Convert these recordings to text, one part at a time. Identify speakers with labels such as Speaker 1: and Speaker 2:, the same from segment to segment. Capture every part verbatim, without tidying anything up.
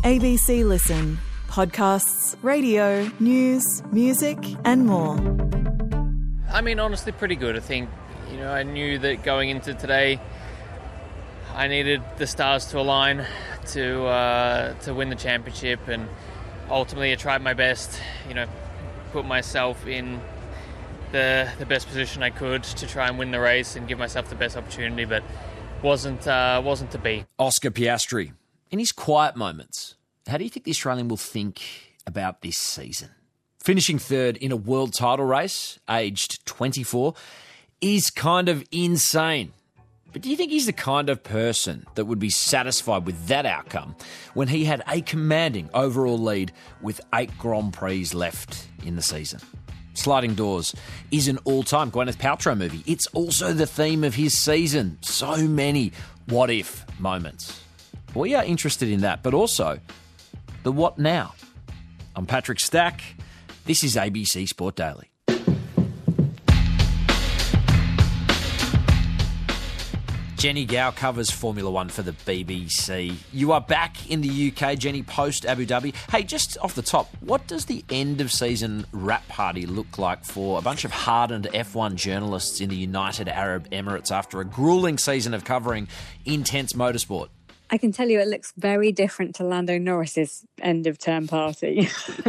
Speaker 1: A B C Listen. Podcasts, radio, news, music and more.
Speaker 2: I mean, honestly, pretty good. I think, you know, I knew that going into today, I needed the stars to align to uh, to win the championship, and ultimately I tried my best, you know, put myself in the the best position I could to try and win the race and give myself the best opportunity, but wasn't uh, wasn't to be.
Speaker 3: Oscar Piastri, in his quiet moments, how do you think the Australian will think about this season? Finishing third in a world title race, aged twenty-four, is kind of insane. But do you think he's the kind of person that would be satisfied with that outcome when he had a commanding overall lead with eight Grand Prix left in the season? Sliding Doors is an all-time Gwyneth Paltrow movie. It's also the theme of his season. So many what-if moments. We are interested in that, but also the what now. I'm Patrick Stack. This is A B C Sport Daily. Jenny Gow covers Formula One for the B B C. You are back in the U K, Jenny, post Abu Dhabi. Hey, just off the top, what does the end-of-season wrap party look like for a bunch of hardened F one journalists in the United Arab Emirates after a gruelling season of covering intense motorsport?
Speaker 4: I can tell you it looks very different to Lando Norris's end-of-term party.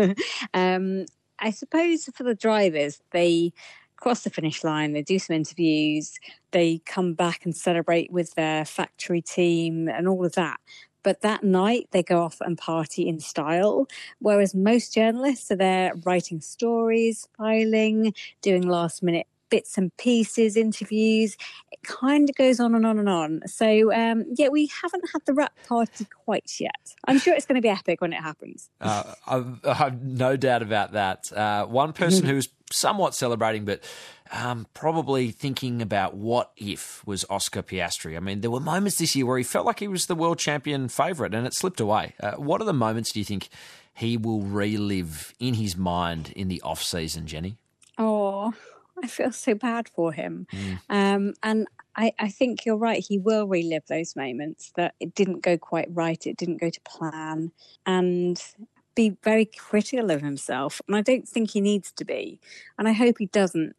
Speaker 4: um, I suppose for the drivers, they cross the finish line, they do some interviews, they come back and celebrate with their factory team and all of that. But that night, they go off and party in style, whereas most journalists are there writing stories, filing, doing last-minute bits and pieces, interviews. It kind of goes on and on and on. So, um, yeah, we haven't had the wrap party quite yet. I'm sure it's going to be epic when it happens.
Speaker 3: Uh, I've, I've no doubt about that. Uh, one person who was somewhat celebrating, but um, probably thinking about what if was Oscar Piastri. I mean, there were moments this year where he felt like he was the world champion favourite and it slipped away. Uh, what are the moments do you think he will relive in his mind in the off-season, Jenny?
Speaker 4: Oh, I feel so bad for him.
Speaker 3: Mm.
Speaker 4: Um, and I, I think you're right. He will relive those moments that it didn't go quite right. It didn't go to plan, and be very critical of himself. And I don't think he needs to be. And I hope he doesn't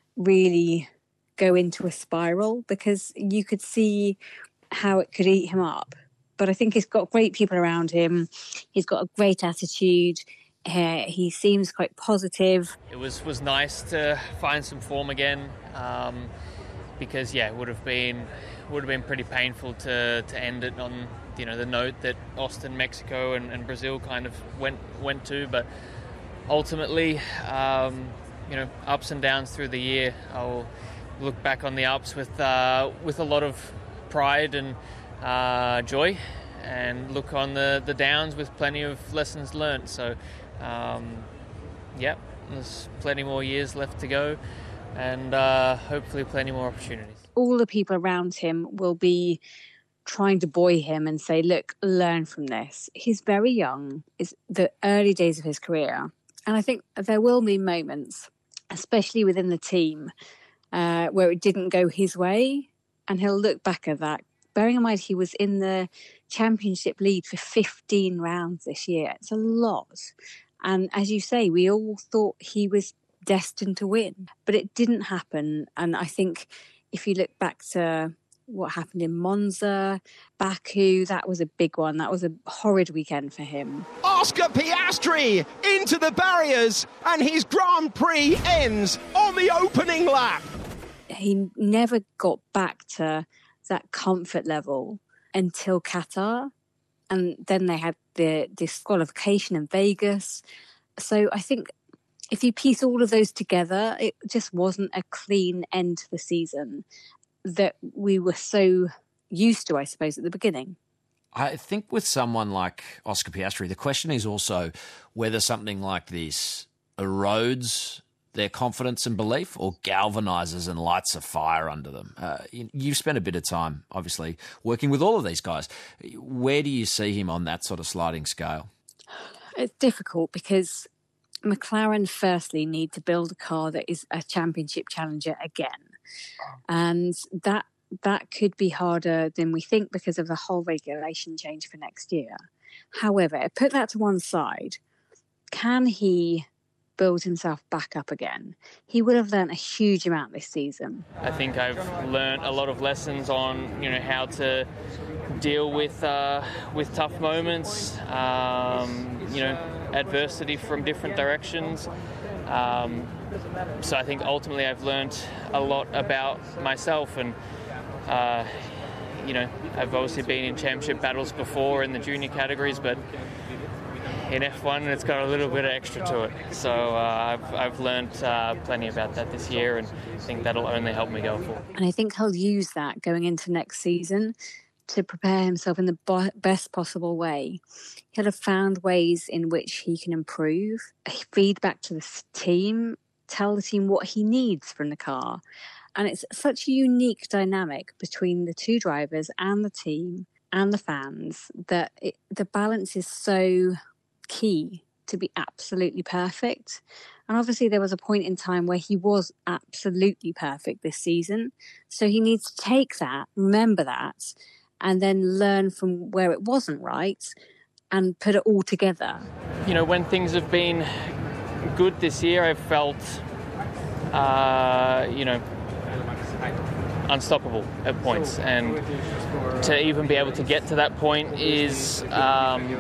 Speaker 4: really go into a spiral, because you could see how it could eat him up. But I think he's got great people around him. He's got a great attitude. Uh, he seems quite positive.
Speaker 2: It was, was nice to find some form again, um, because yeah, it would have been would have been pretty painful to, to end it on, you know, the note that Austin, Mexico, and, and Brazil kind of went went to. But ultimately, um, you know, ups and downs through the year. I'll look back on the ups with uh, with a lot of pride and uh, joy, and look on the, the downs with plenty of lessons learned. So. Um, yeah, there's plenty more years left to go, and uh, hopefully plenty more opportunities.
Speaker 4: All the people around him will be trying to buoy him and say, look, learn from this. He's very young. It's the early days of his career. And I think there will be moments, especially within the team, uh, where it didn't go his way. And he'll look back at that. Bearing in mind he was in the championship lead for fifteen rounds this year. It's a lot. And as you say, we all thought he was destined to win, but it didn't happen. And I think if you look back to what happened in Monza, Baku, that was a big one. That was a horrid weekend for him.
Speaker 5: Oscar Piastri into the barriers, and his Grand Prix ends on the opening lap.
Speaker 4: He never got back to that comfort level until Qatar. And then they had the disqualification in Vegas. So I think if you piece all of those together, it just wasn't a clean end to the season that we were so used to, I suppose, at the beginning.
Speaker 3: I think with someone like Oscar Piastri, the question is also whether something like this erodes their confidence and belief or galvanises and lights a fire under them. Uh, you've spent a bit of time, obviously, working with all of these guys. Where do you see him on that sort of sliding scale?
Speaker 4: It's difficult because McLaren firstly need to build a car that is a championship challenger again. And that that could be harder than we think because of the whole regulation change for next year. However, put that to one side. Can he build himself back up again? He would have learned a huge amount this season.
Speaker 2: I think I've learned a lot of lessons on, you know, how to deal with uh, with tough moments, um, you know, adversity from different directions. Um, so I think ultimately I've learned a lot about myself, and uh, you know, I've obviously been in championship battles before in the junior categories, but in F one, it's got a little bit of extra to it. So uh, I've, I've learned uh, plenty about that this year, and I think that'll only help me go forward.
Speaker 4: And I think he'll use that going into next season to prepare himself in the bo- best possible way. He'll have found ways in which he can improve, feedback to the team, tell the team what he needs from the car. And it's such a unique dynamic between the two drivers and the team and the fans that it, the balance is so key to be absolutely perfect. And obviously there was a point in time where he was absolutely perfect this season. So he needs to take that, remember that, and then learn from where it wasn't right and put it all together.
Speaker 2: You know, when things have been good this year, I've felt, uh, you know, unstoppable at points, and to even be able to get to that point is um,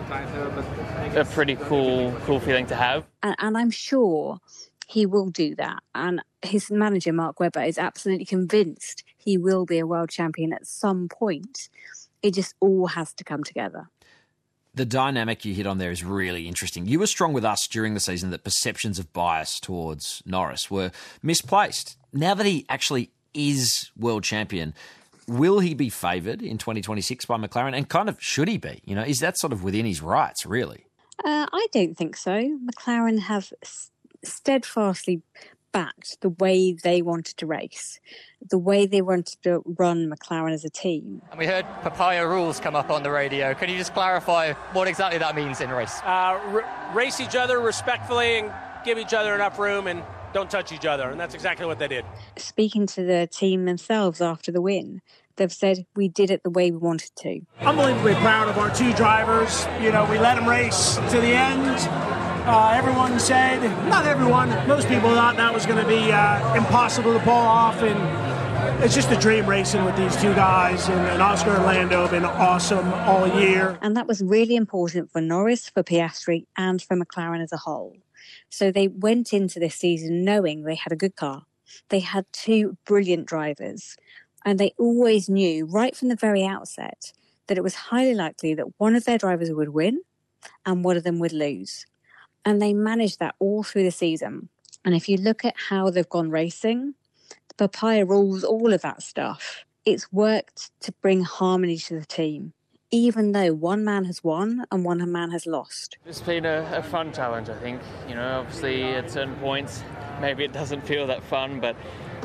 Speaker 2: a pretty cool cool feeling to have.
Speaker 4: And, and I'm sure he will do that, and his manager Mark Webber is absolutely convinced he will be a world champion at some point. It just all has to come together.
Speaker 3: The dynamic you hit on there is really interesting. You were strong with us during the season that perceptions of bias towards Norris were misplaced. Now that he actually is world champion, will he be favoured in twenty twenty-six by McLaren? And kind of should he be? You know, is that sort of within his rights, really?
Speaker 4: Uh, I don't think so. McLaren have steadfastly backed the way they wanted to race, the way they wanted to run McLaren as a team.
Speaker 6: And we heard papaya rules come up on the radio. Can you just clarify what exactly that means in race?
Speaker 7: Uh, r- race each other respectfully and give each other enough room and don't touch each other. And that's exactly what they did.
Speaker 4: Speaking to the team themselves after the win, they've said, we did it the way we wanted to.
Speaker 8: Unbelievably proud of our two drivers. You know, we let them race to the end. Uh, everyone said, not everyone, most people thought that was going to be uh, impossible to pull off, and it's just a dream racing with these two guys, and, and Oscar and Lando have been awesome all year.
Speaker 4: And that was really important for Norris, for Piastri, and for McLaren as a whole. So they went into this season knowing they had a good car. They had two brilliant drivers, and they always knew right from the very outset that it was highly likely that one of their drivers would win and one of them would lose. And they managed that all through the season. And if you look at how they've gone racing, the papaya rules, all of that stuff, it's worked to bring harmony to the team, even though one man has won and one man has lost.
Speaker 2: It's been a, a fun challenge, I think. You know, obviously at certain points, maybe it doesn't feel that fun, but,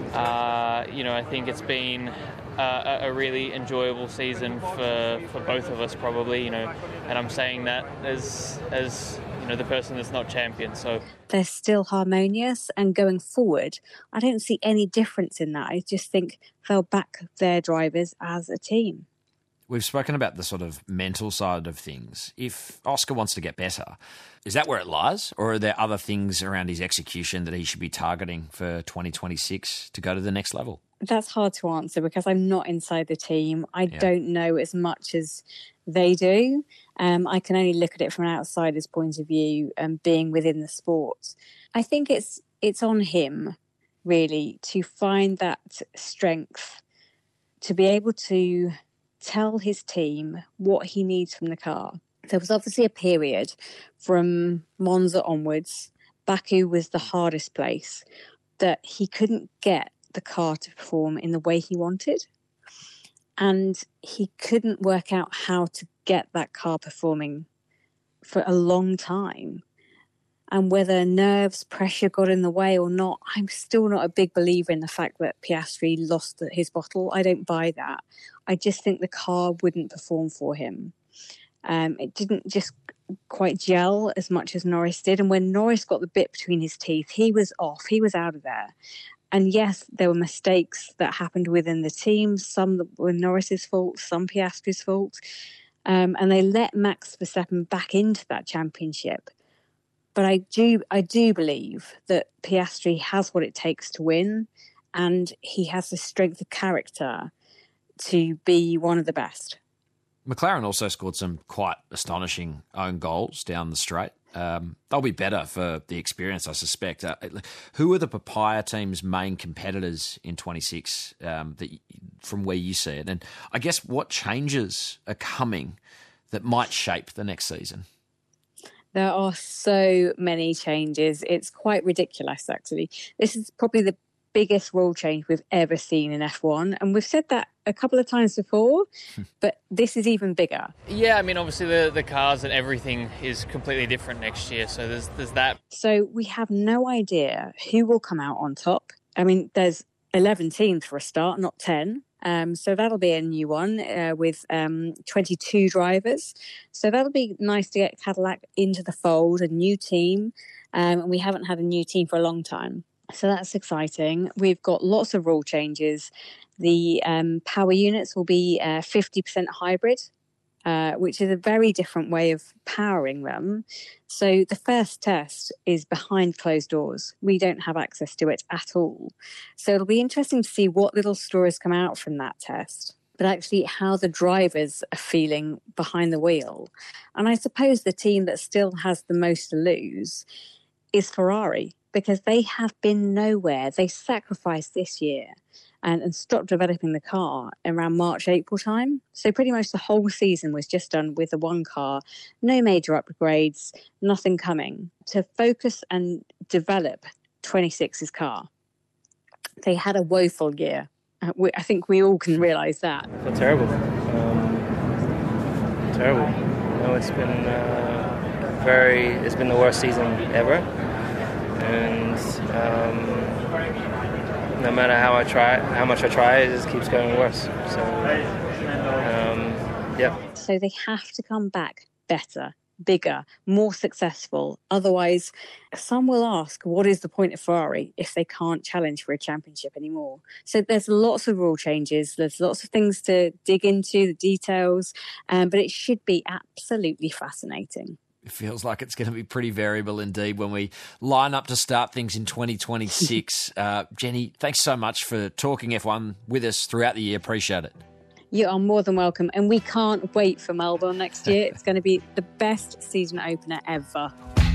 Speaker 2: uh, you know, I think it's been uh, a really enjoyable season for, for both of us, probably, you know, and I'm saying that as as... You know, the person that's not champion. So
Speaker 4: they're still harmonious, and going forward, I don't see any difference in that. I just think they'll back their drivers as a team.
Speaker 3: We've spoken about the sort of mental side of things. If Oscar wants to get better, is that where it lies? Or are there other things around his execution that he should be targeting for twenty twenty-six to go to the next level?
Speaker 4: That's hard to answer because I'm not inside the team. I
Speaker 3: Yeah.
Speaker 4: don't know as much as they do. Um, I can only look at it from an outsider's point of view and being within the sport. I think it's it's on him, really, to find that strength, to be able to tell his team what he needs from the car. There was obviously a period from Monza onwards, Baku was the hardest place, that he couldn't get the car to perform in the way he wanted. And he couldn't work out how to get that car performing for a long time. And whether nerves, pressure got in the way or not, I'm still not a big believer in the fact that Piastri lost his bottle. I don't buy that. I just think the car wouldn't perform for him. Um, it didn't just quite gel as much as Norris did. And when Norris got the bit between his teeth, he was off. He was out of there. And yes, there were mistakes that happened within the team. Some that were Norris's fault, some Piastri's fault. um, and they let Max Verstappen back into that championship. But I do, I do believe that Piastri has what it takes to win, and he has the strength of character to be one of the best.
Speaker 3: McLaren also scored some quite astonishing own goals down the straight. Um, they'll be better for the experience, I suspect. Uh, who are the Papaya team's main competitors in twenty-six um, that, from where you see it? And I guess what changes are coming that might shape the next season?
Speaker 4: There are so many changes. It's quite ridiculous, actually. This is probably the biggest rule change we've ever seen in F one. And we've said that a couple of times before, but this is even bigger.
Speaker 2: Yeah, I mean, obviously the, the cars and everything is completely different next year. So there's there's that.
Speaker 4: So we have no idea who will come out on top. I mean, there's eleven teams for a start, not ten. Um, so that'll be a new one uh, with um, twenty-two drivers. So that'll be nice to get Cadillac into the fold, a new team. Um, and we haven't had a new team for a long time. So that's exciting. We've got lots of rule changes. The um, power units will be uh, fifty percent hybrid, uh, which is a very different way of powering them. So the first test is behind closed doors. We don't have access to it at all. So it'll be interesting to see what little stories come out from that test, but actually how the drivers are feeling behind the wheel. And I suppose the team that still has the most to lose is Ferrari, because they have been nowhere. They sacrificed this year and, and stopped developing the car around March, April time. So pretty much the whole season was just done with the one car, no major upgrades, nothing coming to focus and develop twenty-six's car. They had a woeful year. Uh, we, I think we all can realise that.
Speaker 9: I feel terrible. Um, terrible. You know, it's been uh, very, it's been the worst season ever. And um, no matter how I try, how much I try, it just keeps going worse. So, um, yeah.
Speaker 4: So they have to come back better, bigger, more successful. Otherwise, some will ask, what is the point of Ferrari if they can't challenge for a championship anymore? So there's lots of rule changes. There's lots of things to dig into, the details, um, but it should be absolutely fascinating.
Speaker 3: It feels like it's going to be pretty variable indeed when we line up to start things in twenty twenty-six. uh, Jenny, thanks so much for talking F one with us throughout the year. Appreciate it.
Speaker 4: You are more than welcome. And we can't wait for Melbourne next year. It's going to be the best season opener ever.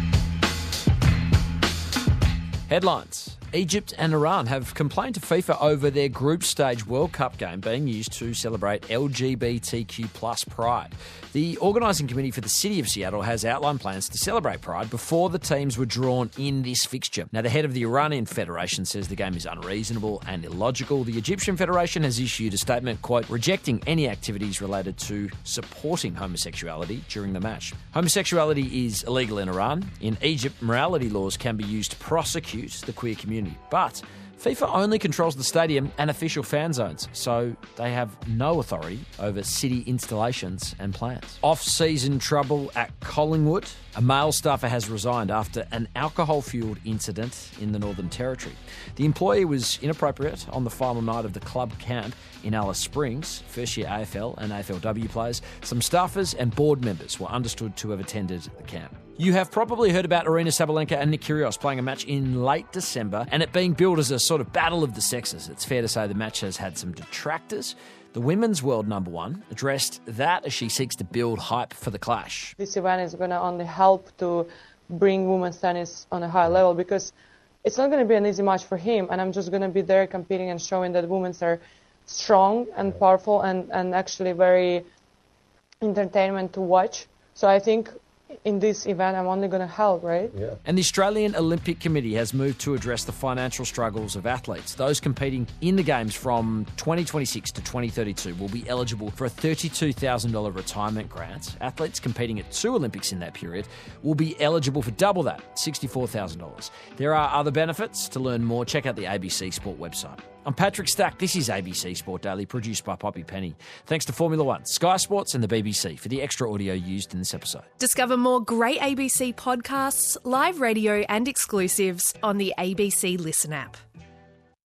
Speaker 3: Headlines. Egypt and Iran have complained to FIFA over their group stage World Cup game being used to celebrate L G B T Q plus Pride. The organising committee for the City of Seattle has outlined plans to celebrate Pride before the teams were drawn in this fixture. Now, the head of the Iranian Federation says the game is unreasonable and illogical. The Egyptian Federation has issued a statement, quote, rejecting any activities related to supporting homosexuality during the match. Homosexuality is illegal in Iran. In Egypt, morality laws can be used to prosecute the queer community. But FIFA only controls the stadium and official fan zones, so they have no authority over city installations and plans. Off-season trouble at Collingwood. A male staffer has resigned after an alcohol-fuelled incident in the Northern Territory. The employee was inappropriate on the final night of the club camp in Alice Springs. First-year A F L and A F L W players, some staffers and board members were understood to have attended the camp. You have probably heard about Aryna Sabalenka and Nick Kyrgios playing a match in late December and it being billed as a sort of battle of the sexes. It's fair to say the match has had some detractors. The women's world number one addressed that as she seeks to build hype for the clash.
Speaker 10: This event is going to only help to bring women's tennis on a higher level because it's not going to be an easy match for him, and I'm just going to be there competing and showing that women are strong and powerful and, and actually very entertainment to watch. So I think in this event, I'm only going to help, right?
Speaker 3: Yeah. And the Australian Olympic Committee has moved to address the financial struggles of athletes. Those competing in the Games from twenty twenty-six to twenty thirty-two will be eligible for a thirty-two thousand dollars retirement grant. Athletes competing at two Olympics in that period will be eligible for double that, sixty-four thousand dollars. There are other benefits. To learn more, check out the A B C Sport website. I'm Patrick Stack. This is A B C Sport Daily, produced by Poppy Penny. Thanks to Formula One, Sky Sports and the B B C for the extra audio used in this episode.
Speaker 11: Discover more great A B C podcasts, live radio and exclusives on the A B C Listen app.